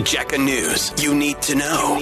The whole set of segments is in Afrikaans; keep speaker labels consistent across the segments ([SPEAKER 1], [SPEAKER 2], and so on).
[SPEAKER 1] Jacka News. You need to know.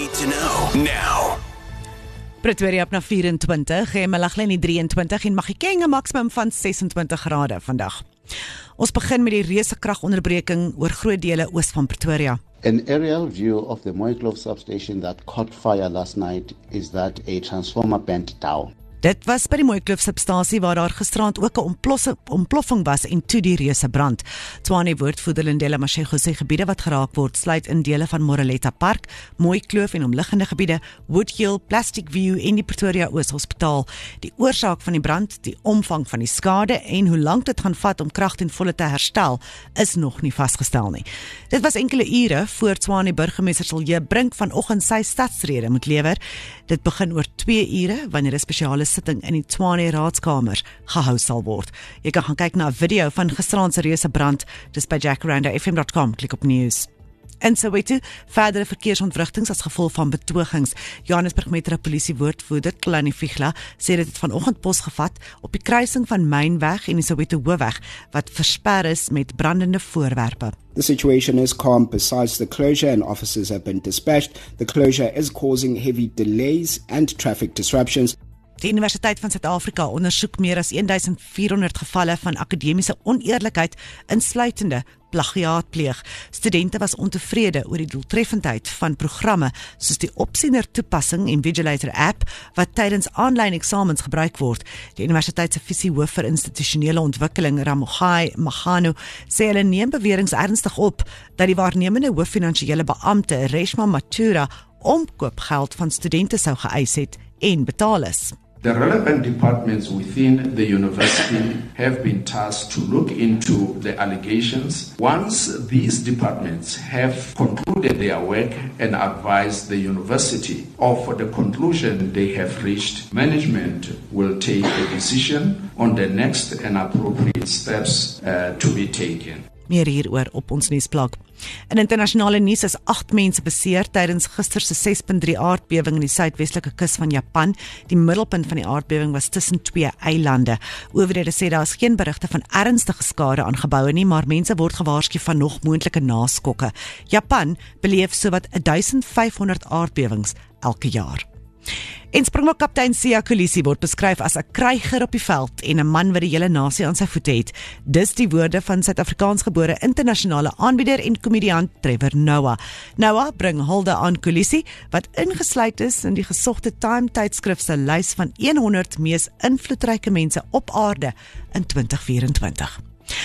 [SPEAKER 1] Now.
[SPEAKER 2] Pretoria op na 24 en Malagleni 23 en Mahikeng 'n maksimum van 26 grade vandag. Ons begin met die reuse kragonderbreking oor groot dele oos van Pretoria.
[SPEAKER 3] An aerial view of the Mooikloof substation that caught fire last night is that a transformer bent down.
[SPEAKER 2] Dit was by die Mooikloof substasie waar daar gisterand ook 'n ontploffing was en toe die reuse brand. Tshwane woordvoerder Lindela Mashego sê gebiede wat geraak word sluit in dele van Moreletta Park, Mooikloof en omliggende gebiede, Woodhill, Plastic View en die Pretoria Oos Hospitaal. Die oorsaak van die brand, die omvang van die skade en hoe lank dit gaan vat om krag ten volle te herstel, is nog nie vasgestel nie. Dit was enkele ure voor Tshwane burgemeester Silje Brink vanoggend sy stadsrede moet lewer. Dit begin oor 2 ure wanneer 'n spesiale sitting in die Tshwane Raadskamer gehou sal word. Jy kan gaan kyk na 'n video van gisterand se reuse brand, dis by jackarandafm.com, klik op news. In Soweto, verdere verkeersontwrigtings as gevolg van betogings. Johannesburg Metropolisie woordvoerder Klani Figla sê dit het vanoggend pos gevat op die kruising van Mynweg en die Soweto Hoofweg wat versper is met brandende voorwerpe.
[SPEAKER 4] The situation is calm besides the closure and officers have been dispatched. The closure is causing heavy delays and traffic disruptions.
[SPEAKER 2] Die Universiteit van Suid-Afrika ondersoek meer as 1400 gevalle van akademiese oneerlikheid insluitende plagiaatpleeg. Studente was ontevrede oor die doeltreffendheid van programme soos die Opsiener toepassing en Vigilator app wat tydens aanlyn eksamens gebruik word. Die Universiteit se visiehoof vir institusionele ontwikkeling, Ramogai Magano, sê hulle neem beweringe ernstig op dat die waarnemende hooffinansiële beampte Reshma Mathura omkoopgeld van studente sou geëis het en betaal is.
[SPEAKER 5] The relevant departments within the university have been tasked to look into the allegations. Once these departments have concluded their work and advised the university of the conclusion they have reached, management will take a decision on the next and appropriate steps to be taken.
[SPEAKER 2] Meer hieroor op ons nuusblad. In internasionale nuus is 8 mense beseer tydens gister se 6.3 aardbewing in die suidwestelike kus van Japan. Die middelpunt van die aardbewing was tussen 2 eilande. Owerhede sê daar is geen berigte van ernstige skade aan geboue nie, maar mense word gewaarsku van nog moontlike naskokke. Japan beleef sowat 1500 aardbewings elke jaar. En Springbok kaptein Siya Kolisi word beskryf as 'n kryger op die veld en 'n man wat die hele nasie aan sy voete het. Dis die woorde van Suid-Afrikaans gebore internasionale aanbieder en komediant Trevor Noah. Noah bring hulde aan Kolisi wat ingesluit is in die gesogte Time tydskrif se lys van 100 mees invloedryke mense op aarde in 2024.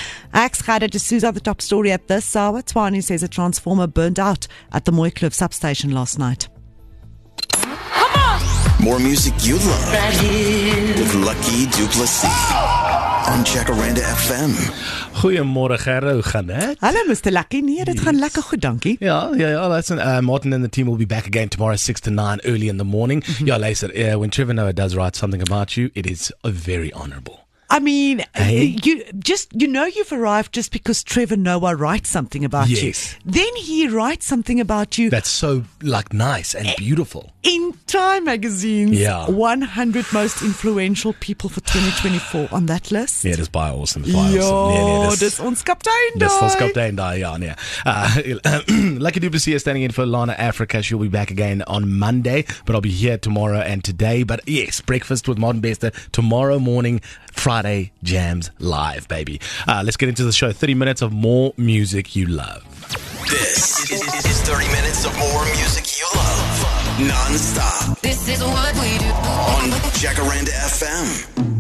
[SPEAKER 2] Ex-Gada de Souza, the top story at this hour. Tshwane says a transformer burned out at the Mooikloof substation last night.
[SPEAKER 1] More music you love. Right here. With Lucky Duplessis. On Jackaranda FM.
[SPEAKER 6] Goeiemôre Gerda, hoe gaan dit?
[SPEAKER 2] Hallo Mr. Lucky, nee, dit gaan lekker goed, dankie.
[SPEAKER 6] Ja, listen, Martin and the team will be back again tomorrow 6 to 9 early in the morning. Ja, luister, when Trevor Noah does write something about you, it is very honourable.
[SPEAKER 2] I mean,
[SPEAKER 6] Hey?
[SPEAKER 2] you've arrived just because Trevor Noah writes something about you.
[SPEAKER 6] Yes.
[SPEAKER 2] Then he writes something about you
[SPEAKER 6] That's so, nice and beautiful.
[SPEAKER 2] in Time magazine's
[SPEAKER 6] Yeah.
[SPEAKER 2] 100 most influential people for 2024 on that list.
[SPEAKER 6] Nee, dis baie awesome.
[SPEAKER 2] Ja, dis ons kaptein
[SPEAKER 6] Dis ons
[SPEAKER 2] daai.
[SPEAKER 6] kaptein daar, ja, nee. Lucky Duplessis is standing in for Lana Africa. She'll be back again on Monday, but I'll be here tomorrow and today. But yes, breakfast with Martin Bester tomorrow morning, Friday Jams live, baby. Let's get into the show. 30 minutes of more music you love.
[SPEAKER 1] This is 30 minutes of more music you love. Non-stop.
[SPEAKER 7] This is what we do.
[SPEAKER 1] On Jackaranda FM.